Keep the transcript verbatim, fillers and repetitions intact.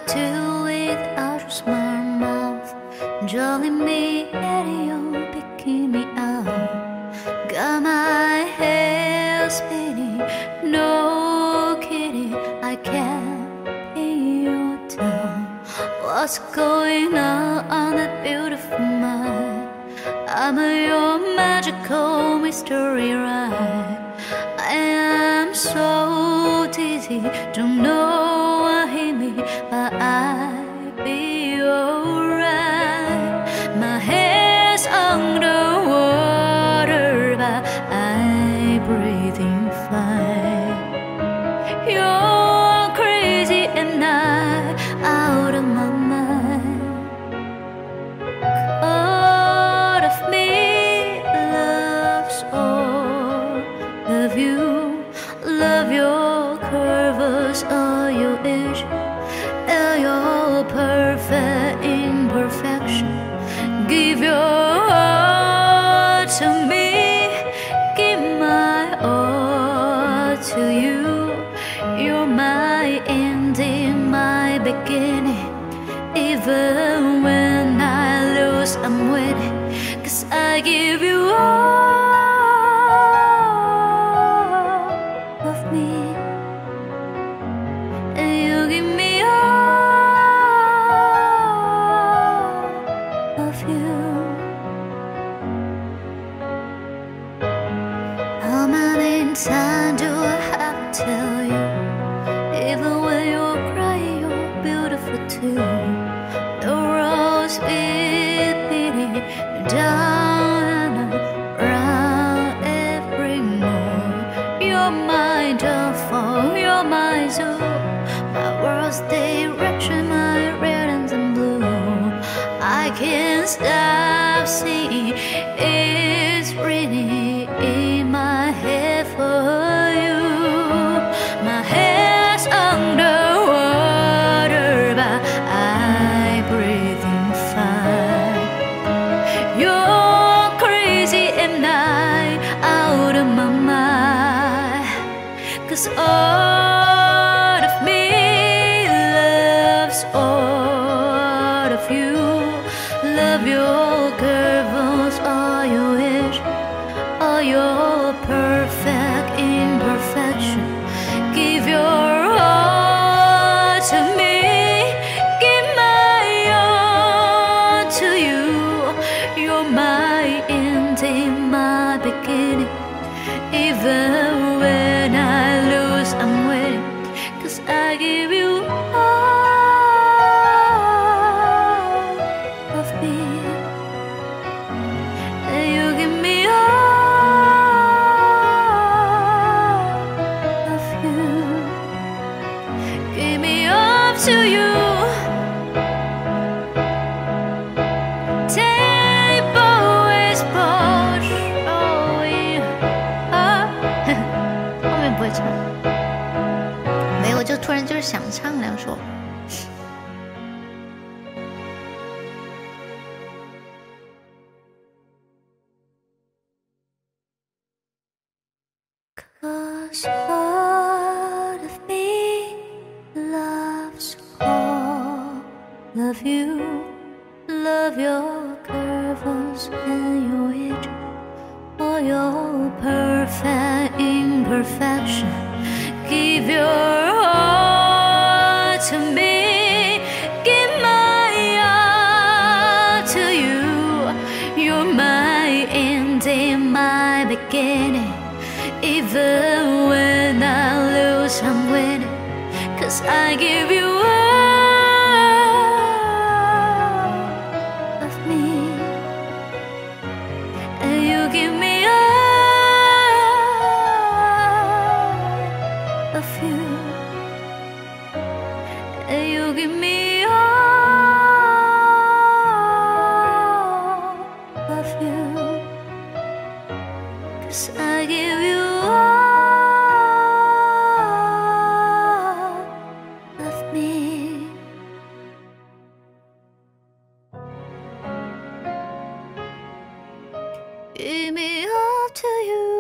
do without your smart mouth, drawing me at you, picking me up. Got my head spinning, no kidding, I can't pin you down. What's going on on that beautiful mind? I'm your magical mystery ride. I am so dizzy, don't know what hit me, but I'll be alright. My head's underwater, but I'm breathing fine. You're crazy and I'm out of my mind. All of me loves all of you. Love your curves, all your edge, all your perfect imperfection. Give your all to me, give my all to you. You're my ending, my beginning. Even when I lose, I'm winning, 'cause I give you all of me, and you give me all of you. How many times do I have to tell you? Even when you're crying, you're beautiful too. The rose is beating down and around every moon. You're my downfall, you're my soul, my world's direction, my red and blue. I can't stop seeing it's raining in my head for you. My head's underwater, but I'm breathing fine. You're crazy and I'm out of my mind, 'cause all of me loves all of you. Love your curves, all your wish, all your perfect imperfection. Give your all to me, give my all to you. You're my ending, my beginning. Even when I lose, I'm winning, 'cause I give you all of me, and you give me all of you. Give me up to you. Table is push away. 后面不会唱，没有，就突然就是想唱两首。'Cause part of me loves all of you. Love your curves and your edge, all your perfect imperfection. Give your all to me, give my all to you. You're my ending, my beginning. Even when I lose, I'm winning, 'cause I give you all of me, and you give me all of you, and you give me all of you, 'cause I give you all of me. Give me up to you.